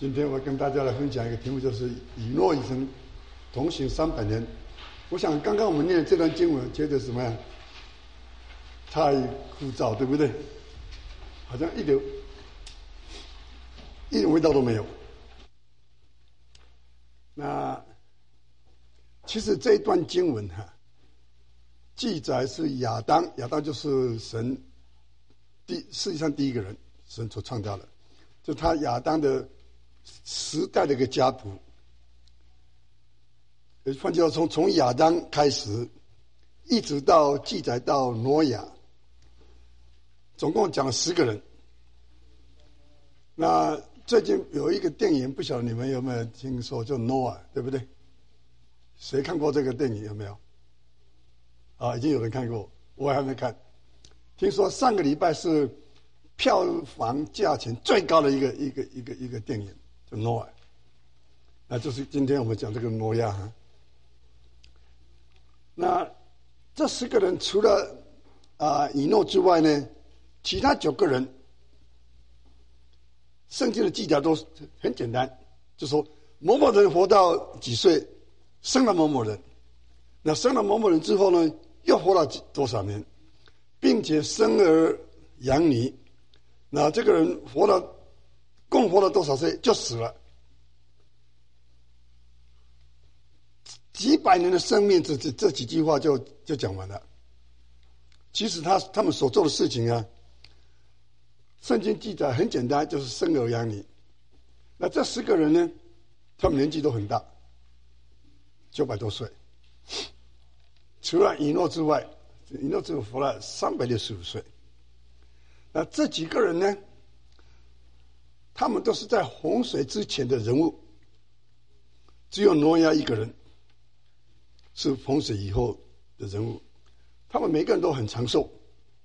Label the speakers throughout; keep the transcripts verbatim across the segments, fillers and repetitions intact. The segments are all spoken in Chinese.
Speaker 1: 今天我跟大家来分享一个题目，就是以诺与神同行三百年。我想刚刚我们念这段经文，觉得怎么样？太枯燥，对不对？好像一点一点味道都没有。那其实这一段经文哈，记载是亚当，亚当就是神第世界上第一个人，神所创造的，就他亚当的时代的一个家谱。换句话说，从从亚当开始，一直到记载到挪亚，总共讲了十个人。那最近有一个电影，不晓得你们有没有听说，叫《Noah》，对不对？谁看过这个电影？有没有？啊，已经有人看过，我还没看。听说上个礼拜是票房价钱最高的一个一个一个一个电影，叫《Noah》。那就是今天我们讲这个挪亚哈。那这十个人除了啊以诺之外呢，其他九个人，圣经的记载都很简单，就说某某人活到几岁，生了某某人，那生了某某人之后呢，又活了多少年，并且生儿养女，那这个人活了共活了多少岁就死了。几百年的生命，这这这几句话就就讲完了。其实他他们所做的事情啊，圣经记载很简单，就是生儿养女。那这十个人呢，他们年纪都很大，九百多岁。除了以诺之外，以诺只有活了三百六十五岁。那这几个人呢，他们都是在洪水之前的人物，只有挪亚一个人是洪水以后的人物，他们每个人都很长寿。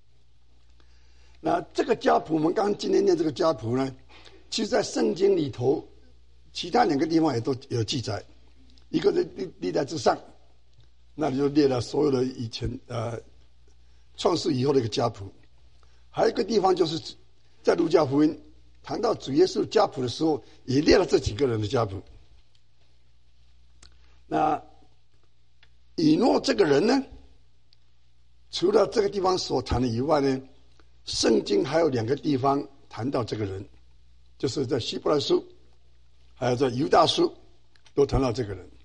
Speaker 1: 那这个家谱，我们刚刚今天念这个家谱呢，其实在圣经里头，其他两个地方也都有记载。一个是历历代之上，那里就列了所有的以前呃创世以后的一个家谱。还有一个地方就是在路加福音谈到主耶稣家谱的时候，也列了这几个人的家谱。那以诺这个人呢，除了这个地方所谈的以外呢，圣经还有两个地方谈到这个人，就是在希伯来书还有在犹大书都谈到这个人。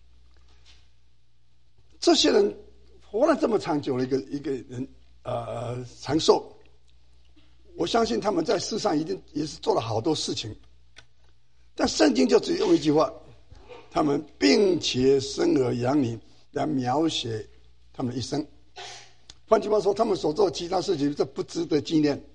Speaker 1: 这些人活了这么长久的一个一个人呃长寿，我相信他们在世上一定也是做了好多事情，但圣经就只用一句话，他们并且生儿养女来描写他们的一生。换句话说，他们所做的其他事情，这不值得纪念。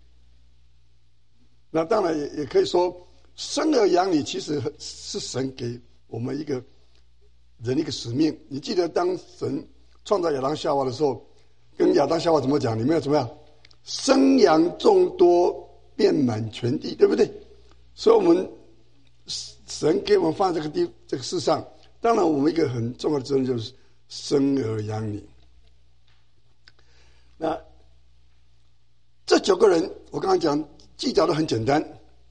Speaker 1: 那当然也也可以说，生儿养女其实是神给我们一个人一个使命。你记得当神创造亚当夏娃的时候，跟亚当夏娃怎么讲？你们要怎么样？生养众多，遍满全地，对不对？所以我们神给我们放在这个地这个世上，当然我们一个很重要的责任就是生儿养女。那这九个人，我刚刚讲记载的很简单，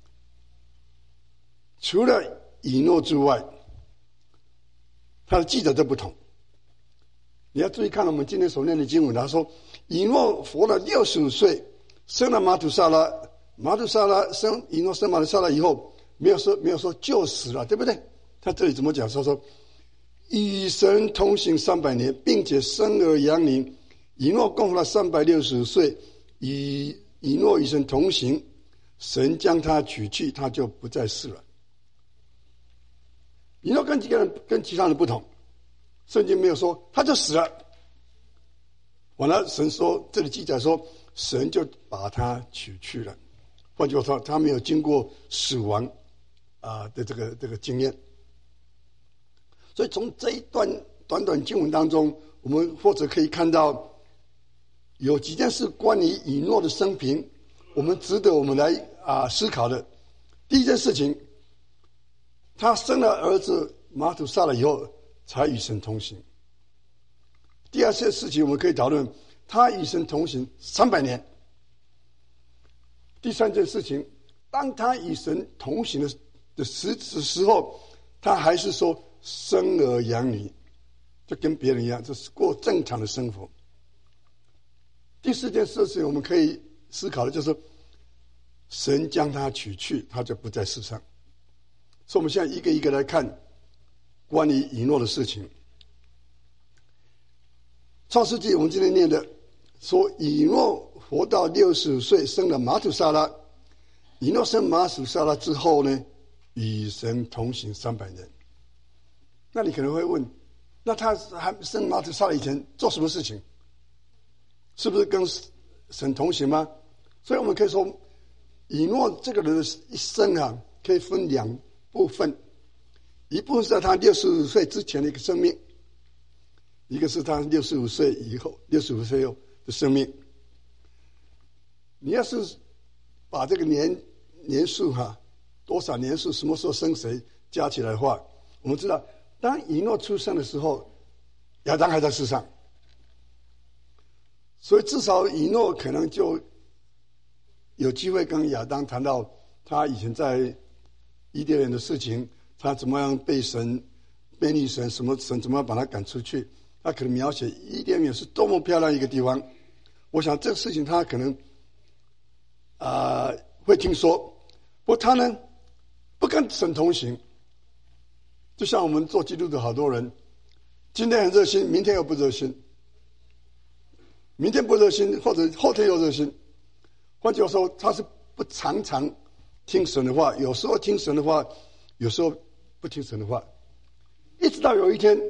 Speaker 1: 除了以诺之外，他的记载都不同。你要注意看我们今天所念的经文，他说以诺活了六十五岁，生了马土沙拉，马土沙拉生以诺生马土沙拉以后，没有说没有说就死了，对不对？他这里怎么讲？他说与神同行三百年，并且生儿养女。以诺共活了三百六十岁，以以诺与神同行，神将他取去，他就不再世了。以诺跟几个人跟其他人不同，圣经没有说他就死了。完了，神说这里记载说，神就把他取去了。换句话说，他没有经过死亡啊的这个这个经验。所以从这一段短短经文当中，我们或者可以看到有几件事关于以诺的生平，我们值得我们来啊思考的。第一件事情，他生了儿子马土撒了以后，才与神同行。第二件事情，我们可以讨论他与神同行三百年。第三件事情，当他与神同行的的时时候，他还是说生儿养女，就跟别人一样，就是过正常的生活。第四件事情我们可以思考的就是，神将他取去，他就不在世上。所以我们现在一个一个来看关于以诺的事情。创世纪我们今天念的说，以诺活到六十五岁，生了马土沙拉。以诺生马土沙拉之后呢，与神同行三百年。那你可能会问，那他还生马土沙拉以前做什么事情？是不是跟神同行吗？所以我们可以说，以诺这个人的一生啊，可以分两部分，一部分是在他六十五岁之前的一个生命，一个是他六十五岁以后，六十五岁后的生命。你要是把这个年年数哈、啊，多少年数，什么时候生谁加起来的话，我们知道，当以诺出生的时候，亚当还在世上，所以至少以诺可能就有机会跟亚当谈到他以前在伊甸园的事情，他怎么样被神背逆神，什么神怎么样把他赶出去，他可能描写伊甸园是多么漂亮一个地方。我想这个事情他可能啊、呃、会听说，不过他呢不跟神同行，就像我们做基督的好多人，今天很热心，明天又不热心，明天不热心，或者后天又热心。换句话说，他是不常常听神的话，有时候听神的话，有时候不听神的话。一直到有一天，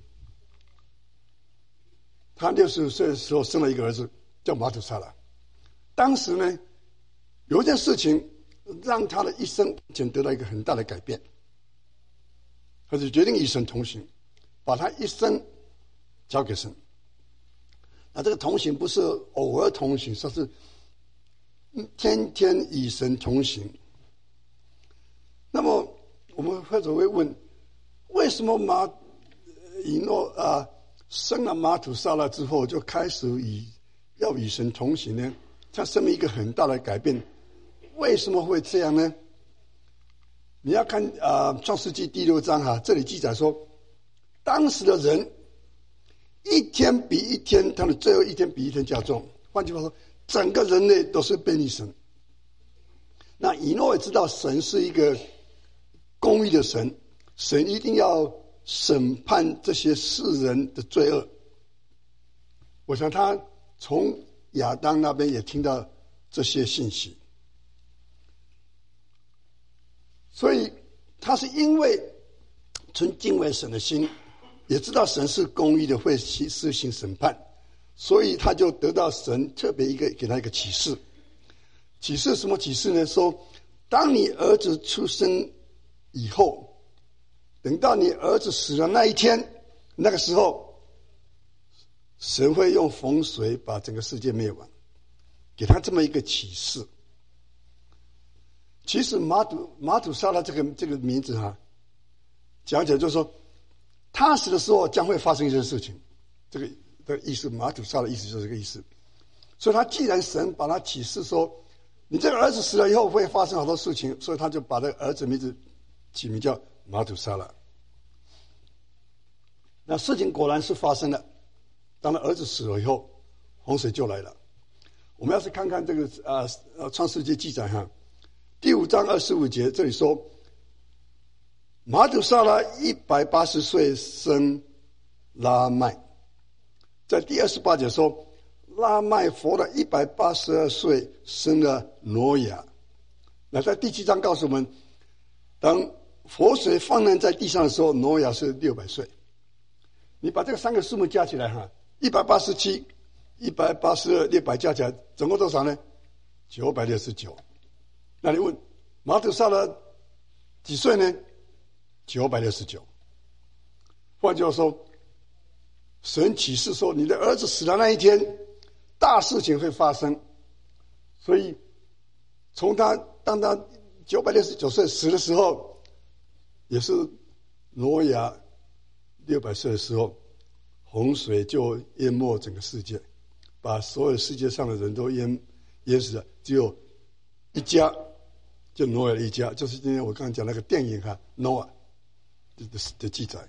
Speaker 1: 他六十五岁的时候生了一个儿子，叫马土沙拉。当时呢，有一件事情让他的一生前得到一个很大的改变，他就决定与神同行，把他一生交给神。那这个同行不是偶尔同行，说是天天与神同行。那么我们或者会问，为什么马以诺啊生了马土沙拉之后就开始与要与神同行呢？他生命一个很大的改变，为什么会这样呢？你要看啊《创世纪》第六章哈、啊，这里记载说，当时的人一天比一天，他的罪恶一天比一天加重。换句话说，整个人类都是背逆神。那以诺也知道神是一个公义的神，神一定要审判这些世人的罪恶。我想他从亚当那边也听到这些信息，所以他是因为存敬畏神的心，也知道神是公义的，会施行审判，所以他就得到神特别一个给他一个启示。启示什么启示呢？说当你儿子出生以后，等到你儿子死了那一天，那个时候神会用洪水把整个世界灭亡，给他这么一个启示。其实马土马土沙拉这个这个名字哈、啊，讲起来就是说，他死的时候将会发生一件事情，这个的意思，马土沙拉的意思就是这个意思。所以他既然神把他启示说，你这个儿子死了以后会发生好多事情，所以他就把这个儿子名字起名叫马土沙拉。那事情果然是发生了，当他儿子死了以后，洪水就来了。我们要是看看这个啊呃创世纪记载哈，第五章二十五节这里说，马土沙拉一百八十岁生拉麦。在第二十八节说，拉麦活了一百八十二岁生了挪亚。那在第七章告诉我们，当活水泛滥在地上的时候，挪亚是六百岁。你把这个三个数目加起来哈，一百八十七、一百八十二、六百加起来，总共多少呢？九百六十九。那你问马土沙拉几岁呢？九百六十九。换句话说，神启示说，你的儿子死了那一天，大事情会发生。所以，从他当他九百六十九岁死的时候，也是挪亚六百岁的时候，洪水就淹没整个世界，把所有世界上的人都淹淹死了，只有一家就挪亚的一家，就是今天我刚才讲那个电影哈，Noah 的的记载。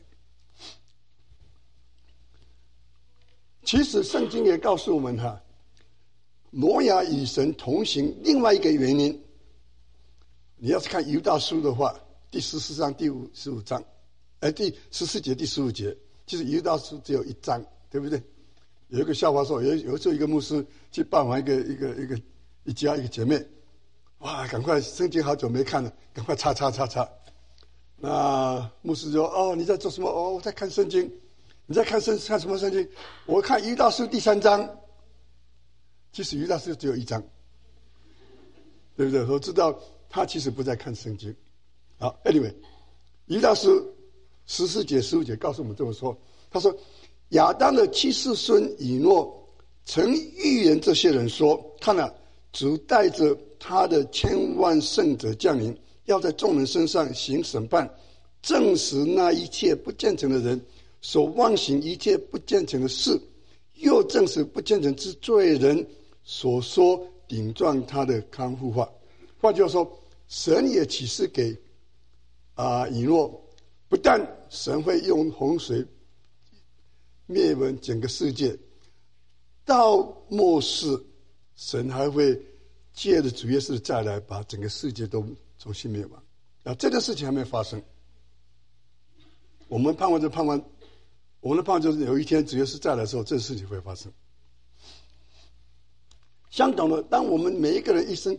Speaker 1: 其实圣经也告诉我们哈，挪亚与神同行另外一个原因，你要是看犹大书的话，第十四章第五十五章，哎，第十四节第十五节，其实犹大书只有一章，对不对？有一个笑话说，有有时候一个牧师去拜访一个一个一个一家一个姐妹，哇，赶快圣经好久没看了，赶快擦擦擦擦。那牧师说：“哦，你在做什么？哦，我在看圣经。你在看圣看什么圣经？我看犹大书第三章。其实犹大书只有一章，对不对？我知道他其实不在看圣经。好 ，anyway， 犹大书十四节、十五节告诉我们这么说。他说，亚当的七世孙以诺曾预言这些人说：看了，主带着他的千万圣者降临，要在众人身上行审判，证实那一切不虔诚的人所妄行一切不虔诚的事，又证实不虔诚之罪人所说顶撞他的康复话。换句话说，神也启示给啊、呃、以诺，不但神会用洪水灭亡整个世界，到末世神还会借着主耶稣再来把整个世界都重新灭亡。啊，这件事情还没发生，我们盼望就盼望，我们的盼望就是有一天主耶稣再来的时候，这事情会发生。相同的，当我们每一个人一生，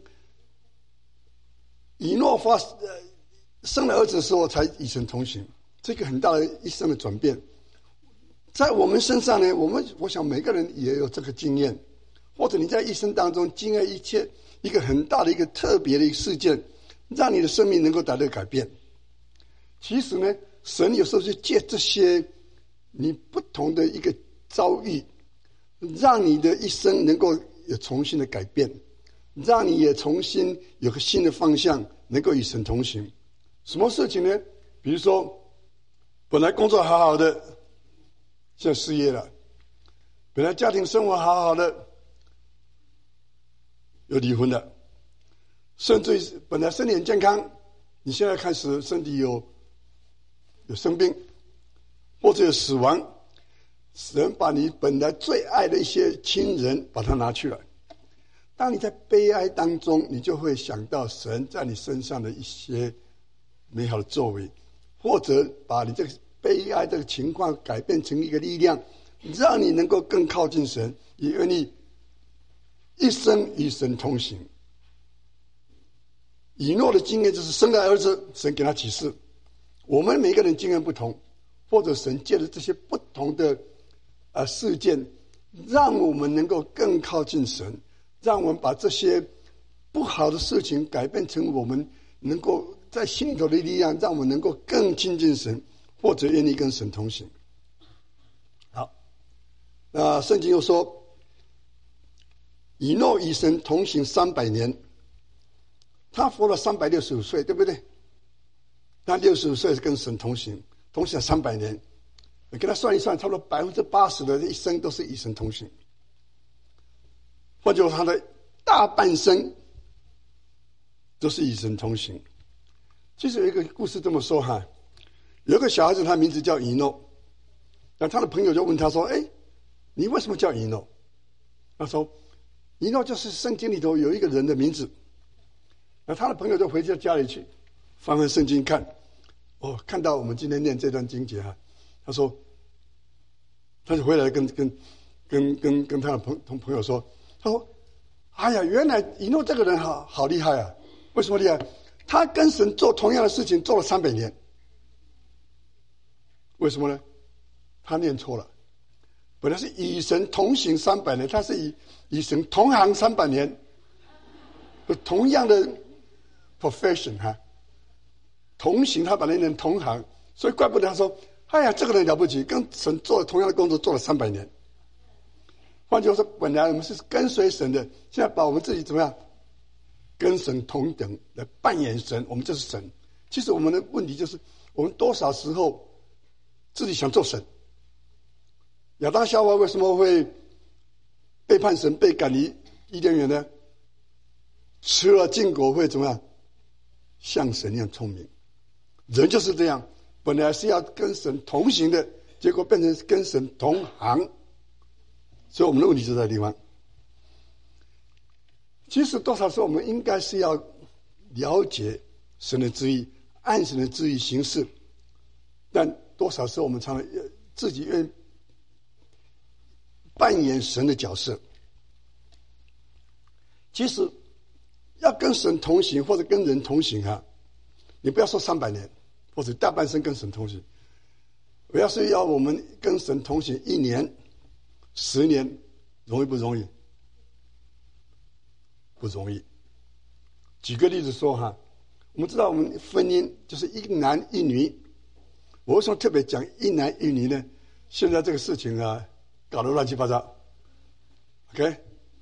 Speaker 1: 以诺发呃生了儿子的时候，才与神同行，这个很大的一生的转变。在我们身上呢，我们我想每个人也有这个经验，或者你在一生当中经历一切一个很大的一个特别的一个事件，让你的生命能够达到改变。其实呢，神有时候就借这些你不同的一个遭遇，让你的一生能够有重新的改变，让你也重新有个新的方向，能够与神同行。什么事情呢？比如说，本来工作好好的，现在失业了；本来家庭生活好好的，又离婚了；甚至本来身体很健康，你现在开始身体有有生病，或者有死亡。神把你本来最爱的一些亲人把它拿去了。当你在悲哀当中，你就会想到神在你身上的一些美好的作为，或者把你这个悲哀这个情况改变成一个力量，让你能够更靠近神，也愿意一生与神同行。以诺的经验就是生了儿子，神给他启示。我们每个人经验不同，或者神借着这些不同的呃事件，让我们能够更靠近神，让我们把这些不好的事情改变成我们能够在心里头的力量，让我们能够更亲近神，或者愿意跟神同行。好，那圣经又说，以诺与神同行三百年，他活了三百六十五岁，对不对？他六十五岁跟神同行，同行了三百年，你给他算一算，差不多百分之八十的一生都是与神同行。或者他的大半生都是与神同行。其实有一个故事这么说哈，有一个小孩子，他名字叫以诺，那他的朋友就问他说：“哎，你为什么叫以诺？”他说：“以诺就是圣经里头有一个人的名字。”那他的朋友就回到家里去翻翻圣经看，哦，看到我们今天念这段经节哈，他说，他就回来跟跟跟跟跟他的朋同朋友说，他说：“哎呀，原来以诺这个人好好厉害啊！为什么厉害？他跟神做同样的事情做了三百年。为什么呢？他念错了，本来是与神同行三百年，他是与与神同行三百年，同样的 profession 哈，同行，他把那人同行，所以怪不得他说：哎呀，这个人了不起，跟神做同样的工作做了三百年。换句话说，本来我们是跟随神的，现在把我们自己怎么样，跟神同等来扮演神，我们就是神。其实我们的问题就是，我们多少时候自己想做神。亚当夏娃为什么会背叛神，被赶离伊甸园呢？吃了禁果会怎么样？ 像神一样聪明。人就是这样，本来是要跟神同行的，结果变成跟神同行。所以我们的问题就在这地方。其实多少时候我们应该是要了解神的旨意，按神的旨意行事，但多少时候我们常常自己愿意扮演神的角色。其实要跟神同行或者跟人同行啊，你不要说三百年或者大半生跟神同行，我要是要我们跟神同行一年十年，容易不容易？不容易。举个例子说哈，我们知道我们婚姻就是一男一女，我为什么特别讲一男一女呢？现在这个事情啊搞得乱七八糟。 OK，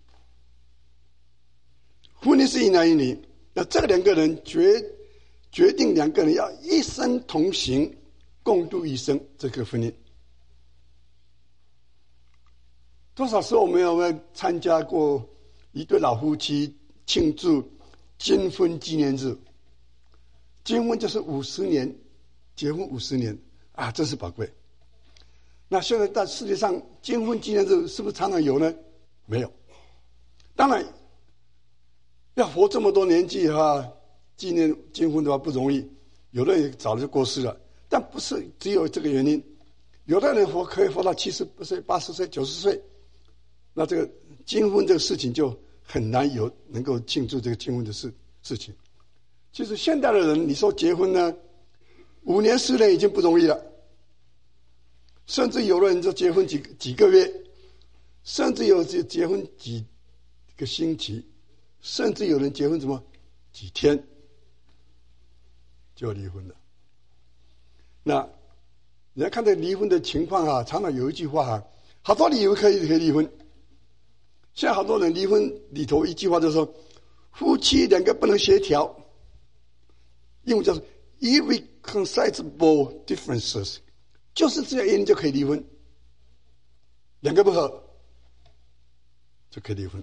Speaker 1: 婚姻是一男一女，那这两个人决决定两个人要一生同行，共度一生，这个婚姻。多少时候我们有没有参加过一对老夫妻庆祝金婚纪念日？金婚就是五十年，结婚五十年啊，真是宝贵。那现在在世界上金婚纪念日是不是常常有呢？没有。当然要活这么多年纪哈，纪念金婚的话不容易，有的人早就过世了，但不是只有这个原因，有的人活可以活到七十岁、八十岁、九十岁，那这个金婚这个事情就很难有能够庆祝这个金婚的事事情。其实现代的人，你说结婚呢，五年十年已经不容易了，甚至有的人就结婚几几个月，甚至有结结婚几个星期，甚至有人结婚什么几天就离婚了。那人家看这离婚的情况啊，常常有一句话啊，好多理由可以可以离婚。现在好多人离婚里头一句话就是说，夫妻两个不能协调，英文叫做 irreconcilable differences， 就是这样原因就可以离婚，两个不合就可以离婚。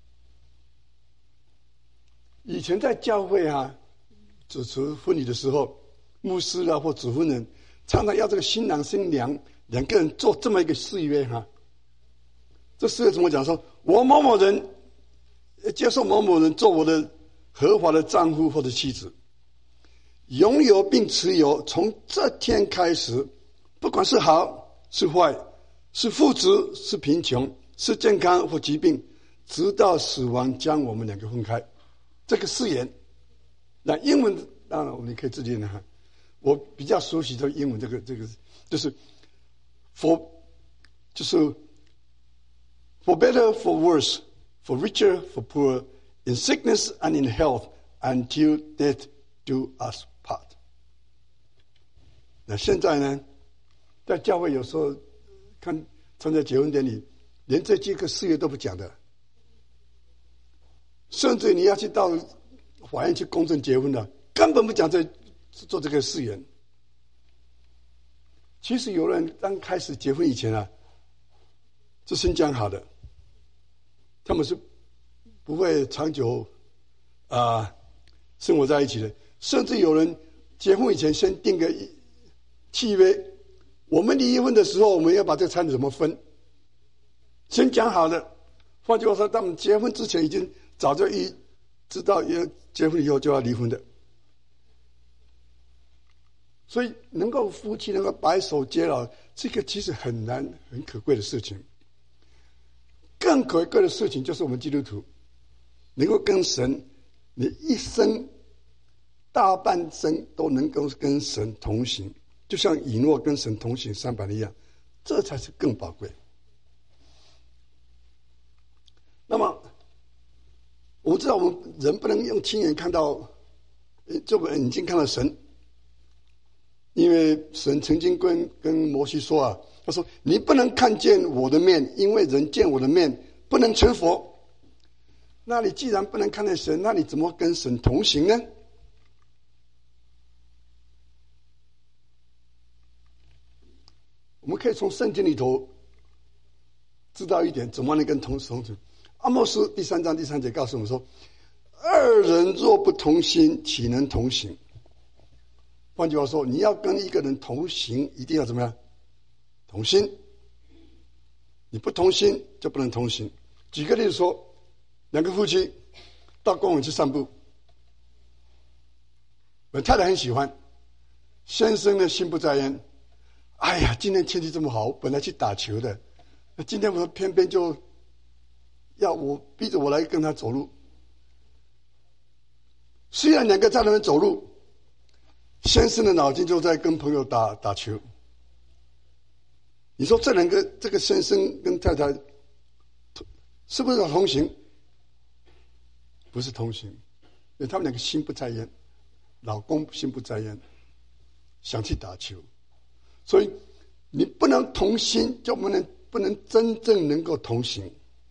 Speaker 1: 以前在教会啊主持婚礼的时候，牧师啊或主婚人常常要这个新郎新娘两个人做这么一个誓约哈、啊。这誓约怎么讲？说我某某人接受某某人做我的合法的丈夫或者妻子，拥有并持有从这天开始，不管是好是坏，是富足是贫穷，是健康或疾病，直到死亡将我们两个分开。这个誓言，那英文当然你可以自己念哈。我比较熟悉的英文，这个这个就是 for 就是 for better for worse for richer for poor in sickness and in health until death do us part。那现在呢，在教会有时候看参加结婚典礼，连这几个誓约都不讲的，甚至你要去到法院去公证结婚的，根本不讲这做这个誓言。其实有人刚开始结婚以前啊，是先讲好的，他们是不会长久啊、呃、生活在一起的。甚至有人结婚以前先定个契约，我们离婚的时候我们要把这个财产怎么分，先讲好的。换句话说，他们结婚之前已经早就一知道要结婚以后就要离婚的。所以能够夫妻能够白首偕老，这个其实很难很可贵的事情。更可贵的事情就是我们基督徒能够跟神，你一生大半生都能够跟神同行，就像以诺跟神同行三百年一样，这才是更宝贵。那么我们知道我们人不能用亲眼看到，这个眼睛看到神，因为神曾经跟跟摩西说啊，他说你不能看见我的面，因为人见我的面不能成佛。那你既然不能看见神，那你怎么跟神同行呢？我们可以从圣经里头知道一点，怎么能跟同同行。阿莫斯第三章第三节告诉我们说， 二人若不同心，岂能同行？换句话说，你要跟一个人同行，一定要怎么样？同心。你不同心就不能同行。举个例子说，两个夫妻到公园去散步，我太太很喜欢，先生呢心不在焉。哎呀，今天天气这么好，本来去打球的，那今天我偏偏就要我逼着我来跟他走路。虽然两个在那边走路，先生的脑筋就在跟朋友打打球。你说这两个，这个先生跟太太是不是同行？不是同行，因为他们两个心不在焉，老公心不在焉，想去打球，所以你不能同心，就不能不能真正能够同行。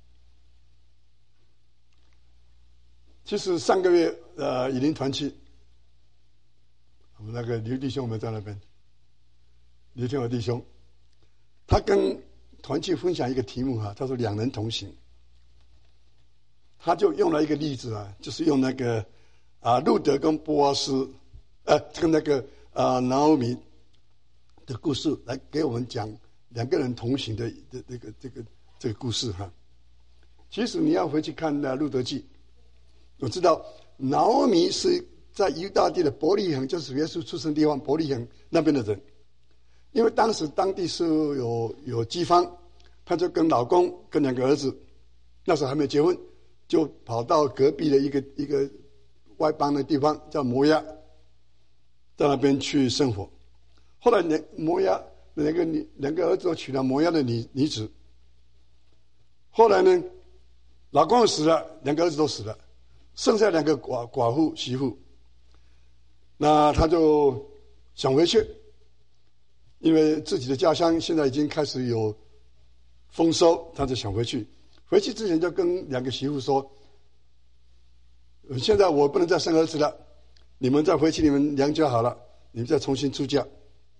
Speaker 1: 其实上个月呃，以林团契，我们那个刘弟兄我们在那边，刘天华弟兄，他跟团契分享一个题目哈，他说两人同行，他就用了一个例子啊，就是用那个啊路德跟波阿斯，呃跟那个啊拿俄米的故事来给我们讲两个人同行的的这个这个这个故事哈。其实你要回去看那路德记，我知道拿俄米是在犹大地的伯利恒，就是耶稣出生地方伯利恒那边的人。因为当时当地是有有饥荒，她就跟老公跟两个儿子，那时候还没结婚，就跑到隔壁的一个一个外邦的地方叫摩押，在那边去生活。后来两摩押两个女两个儿子都娶了摩押的女女子。后来呢，老公死了，两个儿子都死了，剩下两个寡寡妇媳妇。那他就想回去。因为自己的家乡现在已经开始有丰收，他就想回去。回去之前就跟两个媳妇说：“现在我不能再生儿子了，你们再回去你们娘家好了，你们再重新出嫁。”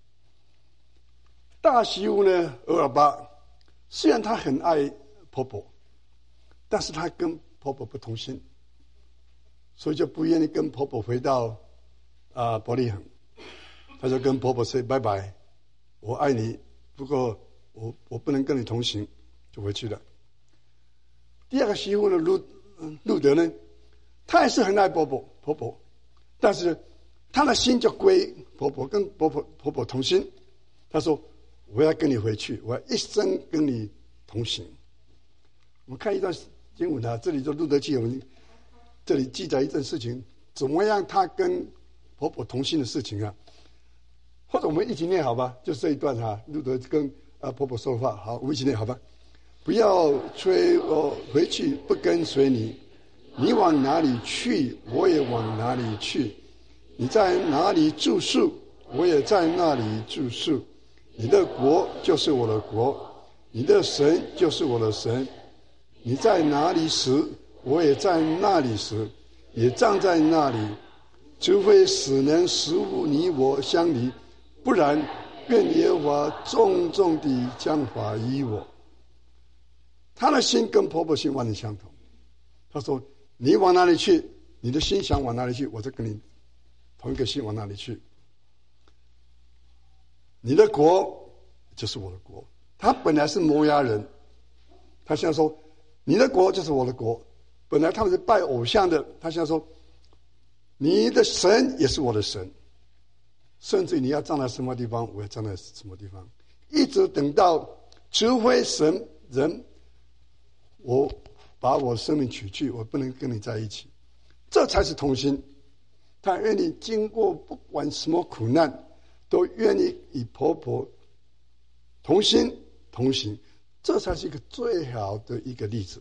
Speaker 1: 大媳妇呢，俄尔巴，虽然她很爱婆婆，但是她跟婆婆不同心，所以就不愿意跟婆婆回到啊、呃、伯利恒。她就跟婆婆说拜拜。我爱你，不过我我不能跟你同行，就回去了。第二个媳妇呢，路路德呢，她也是很爱婆婆婆婆，但是她的心就归婆婆，跟婆婆婆婆同心。她说：“我要跟你回去，我要一生跟你同行。”我们看一段经文啊，这里就路德记，我们这里记载一件事情，怎么样她跟婆婆同心的事情啊。或者我们一起念好吧，就这一段哈，路德跟啊婆婆说话，好，我们一起念好吧。不要催我回去，不跟随你，你往哪里去，我也往哪里去；你在哪里住宿，我也在那里住宿。你的国就是我的国，你的神就是我的神。你在哪里死，我也在那里死，也站在那里，除非死能使你我相离。不然，愿耶和华重重地降罚于我。她的心跟婆婆心完全相同。她说：“你往哪里去，你的心想往哪里去，我就跟你同一个心往哪里去。你的国就是我的国。”她本来是摩押人，她现在说：“你的国就是我的国。”本来他们是拜偶像的，她现在说：“你的神也是我的神。”甚至你要站在什么地方，我要站在什么地方，一直等到除非神人，我把我生命取去，我不能跟你在一起，这才是同心。他愿意经过不管什么苦难，都愿意与婆婆同心同行，这才是一个最好的一个例子。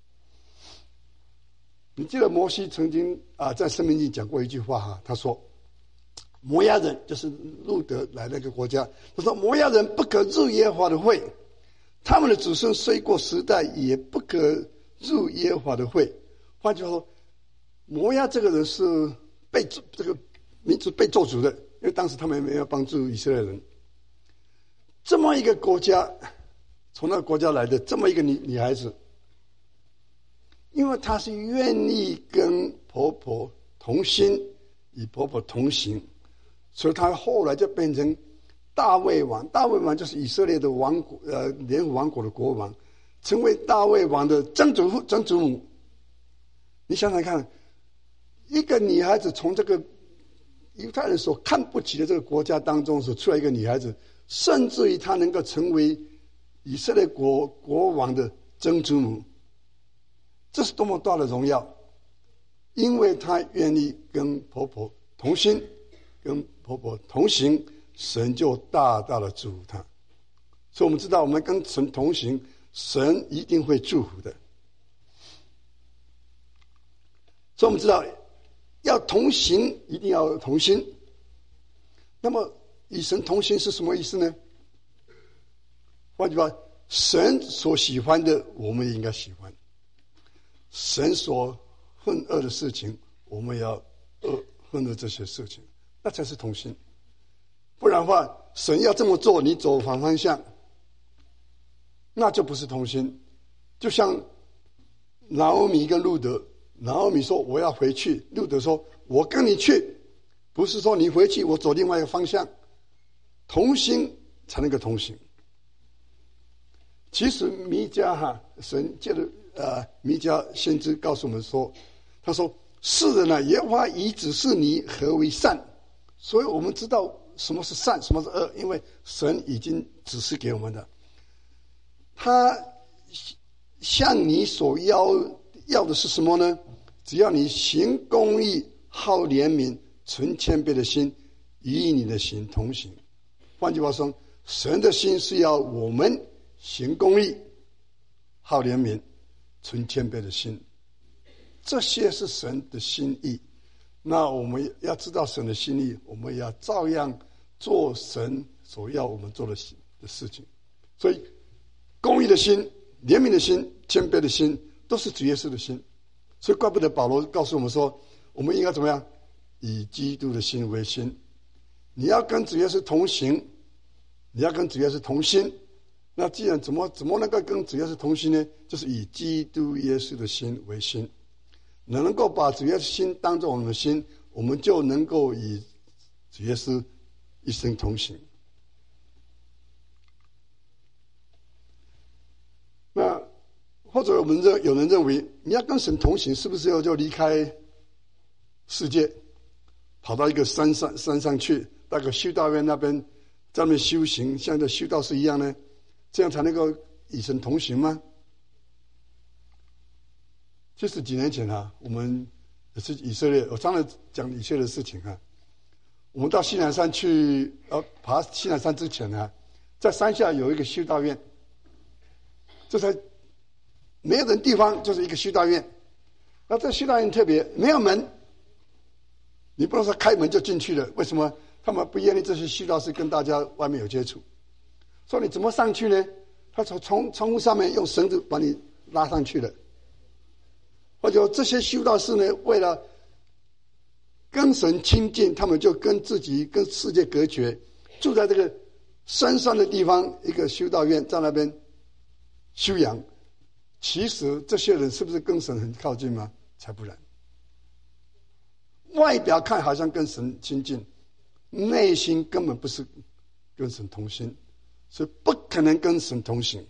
Speaker 1: 你记得摩西曾经啊在申命记讲过一句话哈，他说。摩押人就是路德来那个国家，他说摩押人不可入耶和华的会，他们的子孙虽过时代，也不可入耶和华的会。换句话说，摩押这个人是被这个民族被咒诅的，因为当时他们没有帮助以色列人。这么一个国家，从那个国家来的这么一个女女孩子， 因为他是愿意跟婆婆同心，与婆婆同行，所以他后来就变成大卫王。大卫王就是以色列的王国，呃，联合王国的国王，成为大卫王的曾祖父、曾祖母。你想想看，一个女孩子从这个犹太人所看不起的这个国家当中所出来一个女孩子，甚至于她能够成为以色列国国王的曾祖母，这是多么大的荣耀！因为她愿意跟婆婆同心，跟婆婆同行，神就大大的祝福她。所以我们知道，我们跟神同行，神一定会祝福的。所以我们知道，要同行一定要同心。那么与神同行是什么意思呢？换句话，神所喜欢的我们也应该喜欢，神所恨恶的事情我们也要恶恨恶这些事情，那才是同心。不然的话，神要这么做你走反方向，那就不是同心。就像拿俄米跟路德，拿俄米说我要回去，路德说我跟你去，不是说你回去我走另外一个方向。同心才能够同行。其实弥迦哈神借着呃弥迦先知告诉我们说，他说是的呢，耶和华已指示你何为善。所以我们知道什么是善，什么是恶，因为神已经指示给我们的。他向你所要要的是什么呢？只要你行公义，好怜悯，存谦卑的心，与你的心同行。换句话说，神的心是要我们行公义，好怜悯，存谦卑的心，这些是神的心意。那我们要知道神的心意，我们也要照样做神所要我们做的事情。所以公义的心、怜悯的心、谦卑的心，都是主耶稣的心。所以怪不得保罗告诉我们说，我们应该怎么样？以基督的心为心。你要跟主耶稣同行，你要跟主耶稣同心。那既然怎么怎么能够跟主耶稣同心呢？就是以基督耶稣的心为心。能够把主耶稣心当作我们的心，我们就能够与主耶稣一生同行。那或者我们认有人认为，你要跟神同行，是不是要就离开世界，跑到一个山上山上去，那个修道院那边在那边修行，像这修道士一样呢？这样才能够与神同行吗？就是几年前啊，我们也是以色列，我常常讲以色列的事情啊。我们到西南山去，呃，爬西南山之前啊，在山下有一个修道院，这才没有人地方，就是一个修道院。那这修道院特别没有门，你不能说开门就进去了。为什么？他们不愿意这些修道士跟大家外面有接触。说你怎么上去呢？他从从窗户上面用绳子把你拉上去了。或者这些修道士呢，为了跟神亲近，他们就跟自己跟世界隔绝，住在这个深山的地方，一个修道院，在那边修养。其实这些人是不是跟神很靠近吗？才不然。外表看好像跟神亲近，内心根本不是跟神同心，所以不可能跟神同行。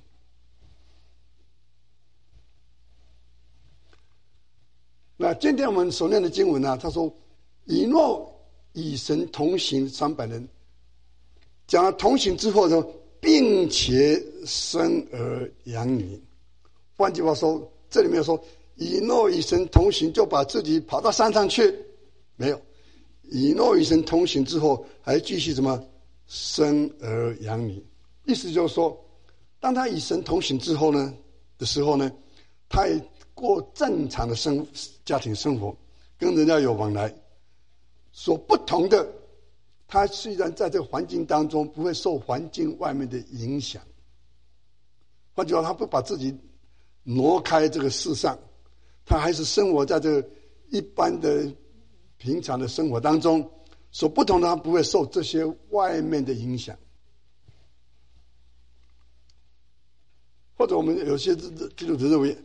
Speaker 1: 那今天我们所念的经文呢、啊？他说：“以诺与神同行三百人，讲了同行之后呢，并且生儿养女。换句话说，这里面说以诺与神同行，就把自己跑到山上去，没有。以诺与神同行之后，还继续什么生儿养女？意思就是说，当他与神同行之后呢的时候呢，他也过正常的生家庭生活，跟人家有往来。所不同的，他虽然在这个环境当中不会受环境外面的影响，换句话，他不把自己挪开这个世上，他还是生活在这个一般的平常的生活当中。所不同的，他不会受这些外面的影响。或者我们有些基督徒认为，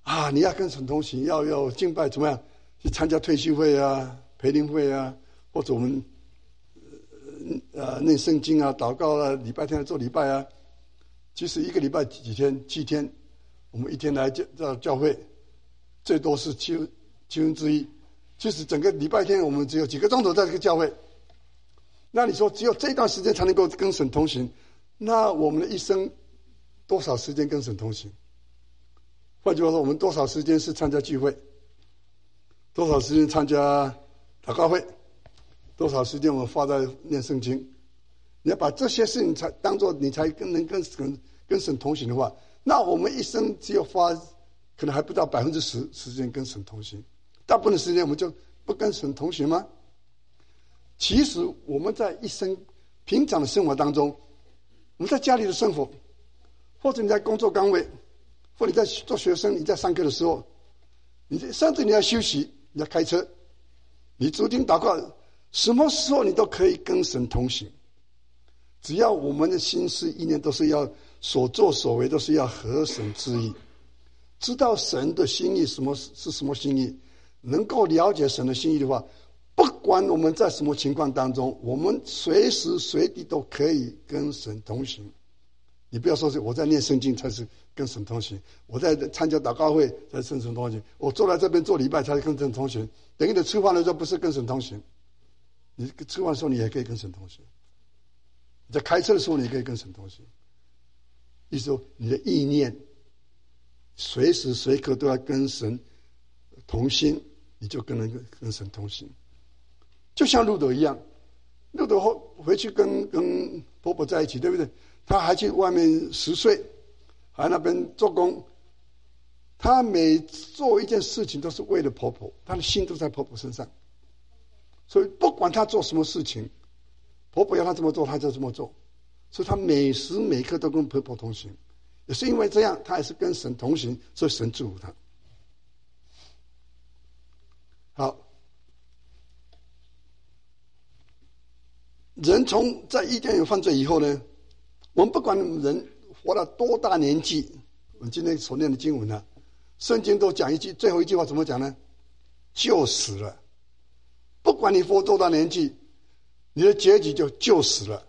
Speaker 1: 啊，你要跟神同行，要要敬拜，怎么样？去参加退休会啊、培灵会啊，或者我们呃念圣经啊、祷告啊，礼拜天做礼拜啊。其实一个礼拜几天？七天，我们一天来教到教会，最多是七七分之一。其实整个礼拜天我们只有几个钟头在这个教会。那你说只有这段时间才能够跟神同行，那我们的一生多少时间跟神同行？换句话说，我们多少时间是参加聚会，多少时间参加祷告会，多少时间我们花在念圣经？你要把这些事情才当做你才跟能跟神跟神同行的话，那我们一生只有花可能还不到百分之十时间跟神同行，大部分的时间我们就不跟神同行吗？其实我们在一生平常的生活当中，我们在家里的生活，或者你在工作岗位，或者你在做学生，你在上课的时候，你甚至你要休息，你要开车，你主听祷告，什么时候你都可以跟神同行。只要我们的心思意念都是要所作所为都是要合神之意，知道神的心意什么是什么心意，能够了解神的心意的话，不管我们在什么情况当中，我们随时随地都可以跟神同行。你不要说是我在念圣经才是跟神同行，我在参加祷告会才是跟神同行，我坐在这边做礼拜才是跟神同行。等于你吃饭的时候不是跟神同行，你吃饭的时候你也可以跟神同行，你在开车的时候你也可以跟神同行。意思说你的意念随时随刻都要跟神同心，你就跟人跟神同行。就像路德一样，路德后回去跟跟婆婆在一起，对不对？他还去外面十岁，还在那边做工。他每做一件事情都是为了婆婆，他的心都在婆婆身上。所以不管他做什么事情，婆婆要他这么做，他就这么做。所以他每时每刻都跟婆婆同行。也是因为这样，他也是跟神同行，所以神祝福他。好。人从在伊甸园犯罪以后呢，我们不管人活了多大年纪，我们今天所念的经文呢，圣经都讲一句，最后一句话怎么讲呢？就死了。不管你活多大年纪，你的结局就就死了。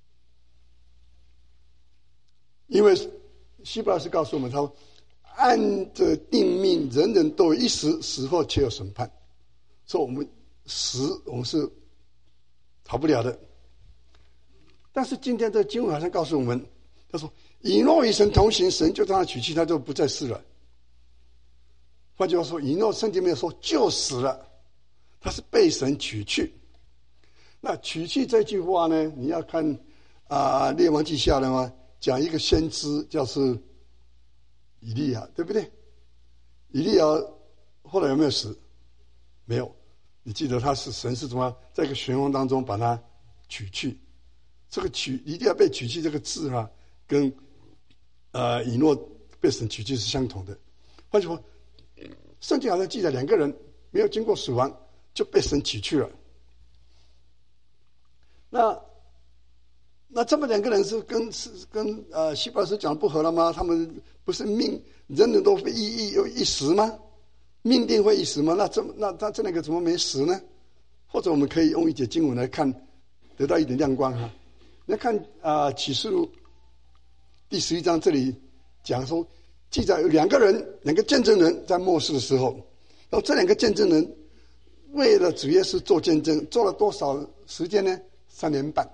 Speaker 1: 因为希伯来书告诉我们，他说按着定命，人人都有一死，死后却有审判。所以我们死，我们是逃不了的。但是今天这经文好像告诉我们，他说以诺与神同行，神就让他娶妻，他就不再世了。换句话说，以诺圣经没有说就死了，他是被神娶去。那娶去这句话呢，你要看啊、呃《列王记下》的嘛，讲一个先知叫是以利亚，对不对？以利亚后来有没有死？没有。你记得他是神是怎么在一个旋风当中把他娶去？这个娶一定要被娶去这个字啊，跟呃以诺被神娶去是相同的。换句话说，圣经好像记载两个人没有经过死亡就被神娶去了。那那这么两个人是跟是跟呃希伯来书讲的不合了吗？他们不是命人人都会一一有一死吗？命定会一死吗？那这那他这两个怎么没死呢？或者我们可以用一节经文来看，得到一点亮光哈。你看啊，呃《启示录》第十一章这里讲说，记载有两个人，两个见证人在末世的时候，然后这两个见证人为了主耶稣做见证，做了多少时间呢？三年半。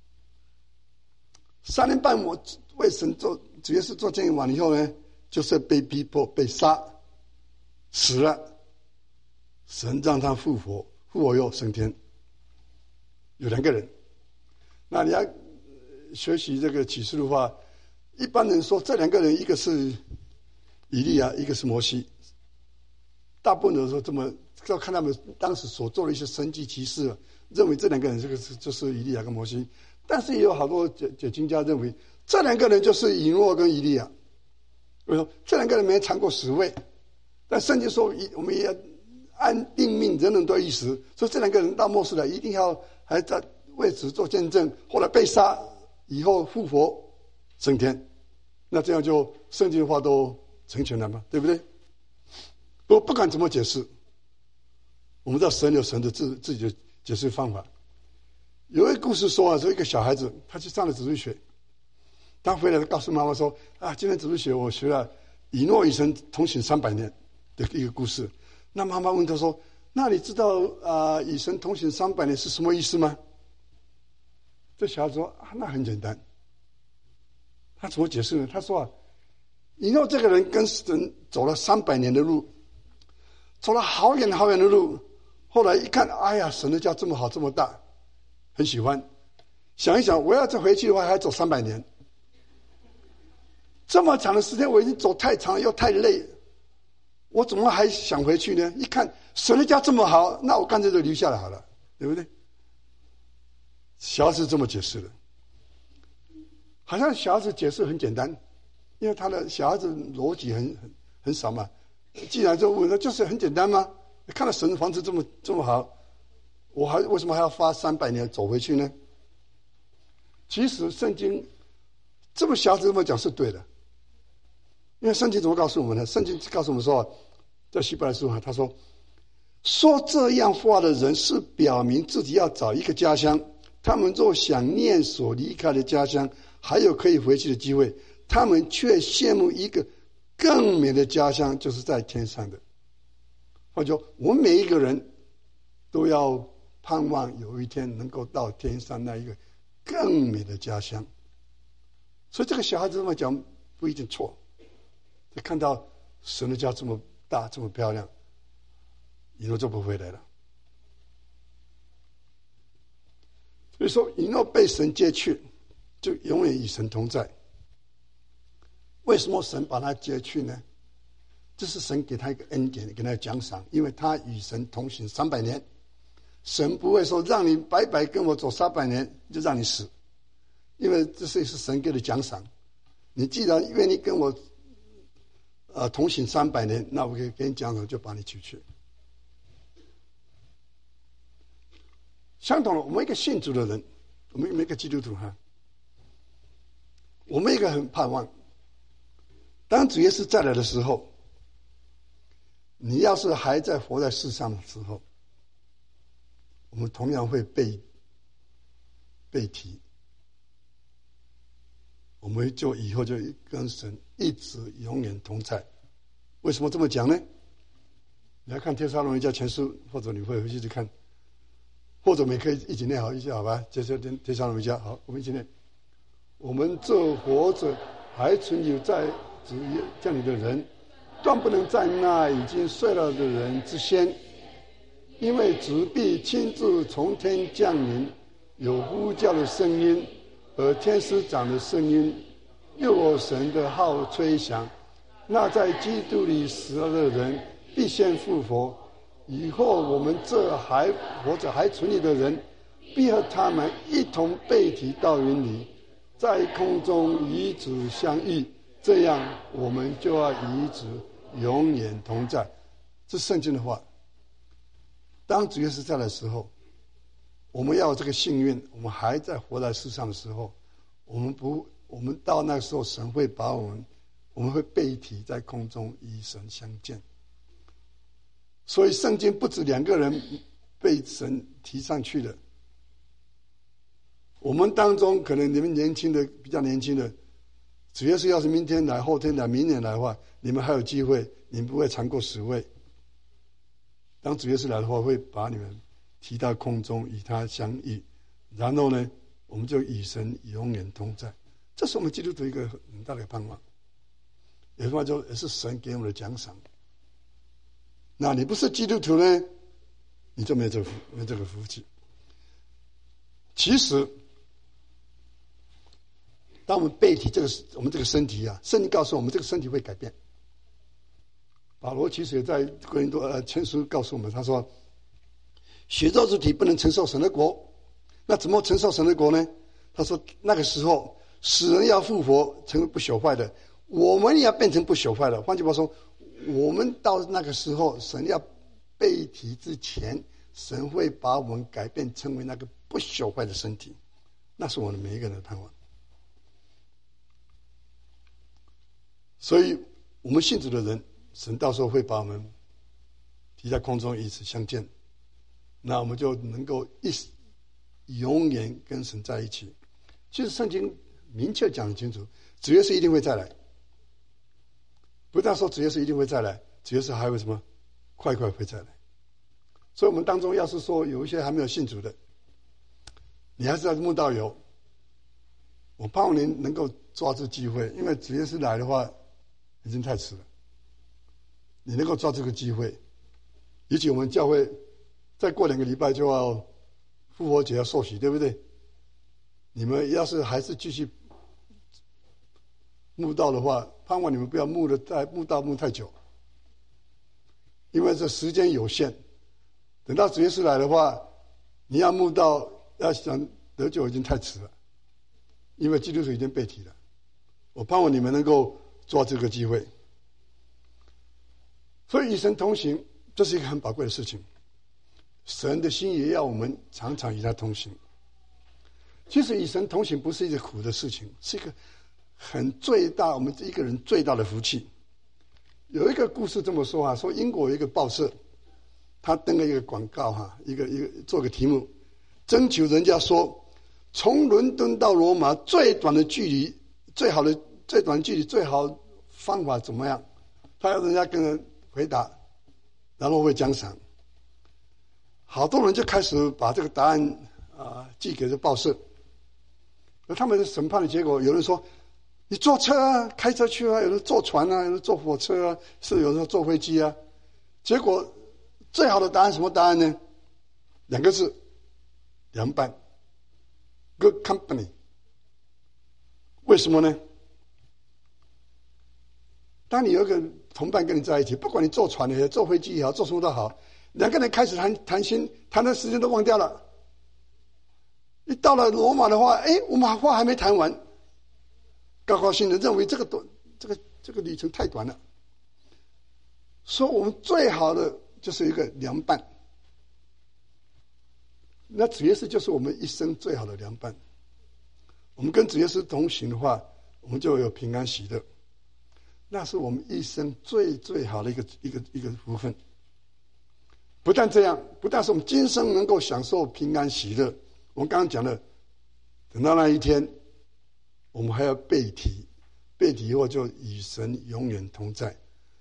Speaker 1: 三年半，我为神做主耶稣做见证完以后呢，就是被逼迫、被杀、死了。神让他复活，复活又升天。有两个人。那你要学习这个启示录的话，一般人说这两个人，一个是以利亚，一个是摩西。大部分人说这么要看他们当时所做的一些神迹奇事，认为这两个人这个是就是以利亚跟摩西。但是也有好多解解经家认为这两个人就是以诺跟以利亚。为什么？这两个人没尝过死味，但圣经说我们也要按定命，人人都一死，所以这两个人到末世了，一定要还在为此做见证，后来被杀以后复活升天。那这样就圣经的话都成全了嘛，对不对？ 不过不管怎么解释，我们知道神有神的自自己的解释方法。有一个故事说啊，说一个小孩子他去上了主日学，他回来告诉妈妈说啊，今天主日学我学了以诺与神同行三百年的一个故事。那妈妈问他说，那你知道啊，与神同行三百年是什么意思吗？这小孩子说啊，那很简单。他怎么解释呢？他说啊，以诺这个人跟神走了三百年的路，走了好远好远的路，后来一看，哎呀，神的家这么好这么大，很喜欢。想一想，我要再回去的话，还要走三百年，这么长的时间，我已经走太长又太累，我怎么还想回去呢？一看神的家这么好，那我干脆就留下来好了，对不对？小孩子这么解释的，好像小孩子解释很简单，因为他的小孩子逻辑很很很少嘛。既然就问他，就是很简单吗？看到神房子这么这么好，我还为什么还要花三百年走回去呢？其实圣经这么小孩子这么讲是对的，因为圣经怎么告诉我们呢？圣经告诉我们说，在希伯来书啊，他说说这样话的人是表明自己要找一个家乡，他们若想念所离开的家乡，还有可以回去的机会，他们却羡慕一个更美的家乡，就是在天上的。或者说，我们每一个人都要盼望有一天能够到天上那一个更美的家乡。所以这个小孩子这么讲不一定错。看到神的家这么大这么漂亮，以后就不回来了。所以说，以诺被神接去，就永远与神同在。为什么神把他接去呢？这是神给他一个恩典，给他奖赏，因为他与神同行三百年。神不会说让你白白跟我走三百年就让你死，因为这是神给的奖赏。你既然愿意跟我呃同行三百年，那我可以给你奖赏，就把你娶去。相同的，我们一个信主的人，我们每个基督徒哈，我们一个很盼望，当主耶稣再来的时候，你要是还在活在世上的时候，我们同样会被被提，我们就以后就跟神一直永远同在。为什么这么讲呢？你来看《帖撒罗尼迦前书》，或者你会回去去看，或者我们也可以一起念好一下，好吧？这是《帖撒罗尼迦》，好，我们一起念。我们这活着还存有在主降临的人，断不能在那已经睡了的人之先，因为主必亲自从天降临，有呼叫的声音和天使长的声音，又有神的号吹响。那在基督里死了的人必先复活，以后我们这还活着还存留的人，必和他们一同被提到云里，在空中与主相遇，这样我们就要与主永远同在。这圣经的话，当主耶稣在的时候，我们要有这个幸运，我们还在活在世上的时候，我们不，我们到那个时候，神会把我们，我们会被提在空中与神相见。所以圣经不止两个人被神提上去了，我们当中可能你们年轻的比较年轻的，主耶稣要是明天来后天来明年来的话，你们还有机会，你们不会超过十位。当主耶稣来的话，会把你们提到空中与他相遇，然后呢，我们就与神永远同在。这是我们基督徒一个很大的盼望，有句话说也是神给我们的奖赏。那你不是基督徒呢，你就没有这个福，没有这个福气。其实，当我们背体这个我们这个身体啊，圣经告诉我们这个身体会改变。保罗其实也在哥林多呃前书告诉我们，他说血肉之体不能承受神的国，那怎么承受神的国呢？他说那个时候死人要复活，成为不朽坏的，我们也要变成不朽坏的。换句话说，我们到那个时候，神要被提之前，神会把我们改变成为那个不朽坏的身体，那是我们每一个人的盼望。所以我们信主的人，神到时候会把我们体在空中以此相见，那我们就能够一永远跟神在一起。其实圣经明确讲得清楚，主耶稣一定会再来。不但说主耶稣一定会再来，主耶稣还会什么？快快会再来。所以我们当中要是说有一些还没有信主的，你还是要慕道友，我盼望您能够抓住机会，因为主耶稣来的话已经太迟了。你能够抓这个机会，也许我们教会再过两个礼拜就要复活节要受洗，对不对？你们要是还是继续慕道的话，盼望你们不要慕的太慕道慕太久，因为这时间有限。等到主耶稣来的话，你要慕道要想得救已经太迟了，因为基督徒已经被提了。我盼望你们能够抓这个机会。所以与神同行，这是一个很宝贵的事情。神的心也要我们常常与他同行。其实与神同行不是一个苦的事情，是一个很最大，我们一个人最大的福气。有一个故事这么说啊，说英国有一个报社，他登了一个广告哈，一个一个做个题目，征求人家说，从伦敦到罗马最短的距离，最好的最短的距离最好方法怎么样？他要人家跟人回答，然后会奖赏。好多人就开始把这个答案啊、呃、寄给这报社。而他们的审判的结果，有人说你坐车啊，开车去啊，有人坐船啊，有人坐火车啊，是有人坐飞机啊。结果最好的答案什么答案呢？两个字，良伴 ，good company。为什么呢？当你有一个同伴跟你在一起，不管你坐船也好，坐飞机也好，坐什么都好，两个人开始谈谈心，谈的时间都忘掉了。一到了罗马的话，哎，我们话还没谈完，高高兴的认为这个短，这个这个旅程太短了。说我们最好的就是一个良伴，那主耶稣就是我们一生最好的良伴。我们跟主耶稣同行的话，我们就有平安喜乐，那是我们一生最最好的一个一个一个福分。不但这样，不但是我们今生能够享受平安喜乐，我们刚刚讲的，等到那一天，我们还要被提，被提以后就与神永远同在。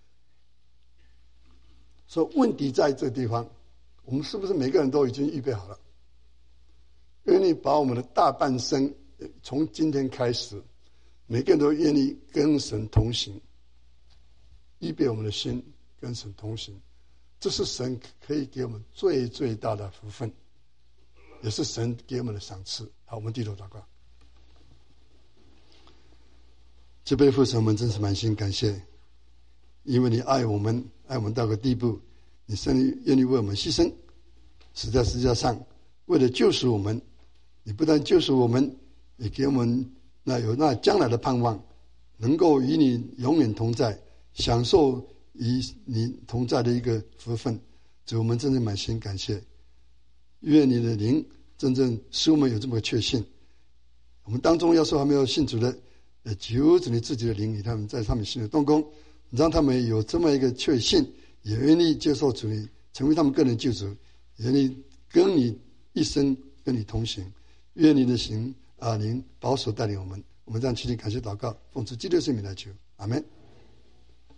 Speaker 1: 所以问题在这个地方，我们是不是每个人都已经预备好了？愿意把我们的大半生，从今天开始，每个人都愿意跟神同行，预备我们的心跟神同行。这是神可以给我们最最大的福分，也是神给我们的赏赐。好，我们低头祷告。这辈父神，我们真是满心感谢，因为你爱我们，爱我们到个地步，你甚至愿意为我们牺牲，死在十字架上，为了救赎我们。你不但救赎我们，也给我们那有那将来的盼望，能够与你永远同在，享受与你同在的一个福分。主，我们真正满心感谢。愿你的灵真正使我们有这么个确信。我们当中要说还没有信主的，也求主你自己的灵与他们在他们心里动工，让他们有这么一个确信，也愿意接受主你，成为他们个人救主，也愿意跟你一生跟你同行。愿你的行啊灵保守带领我们。我们这样祈求感谢祷告，奉主基督圣名来求，阿们。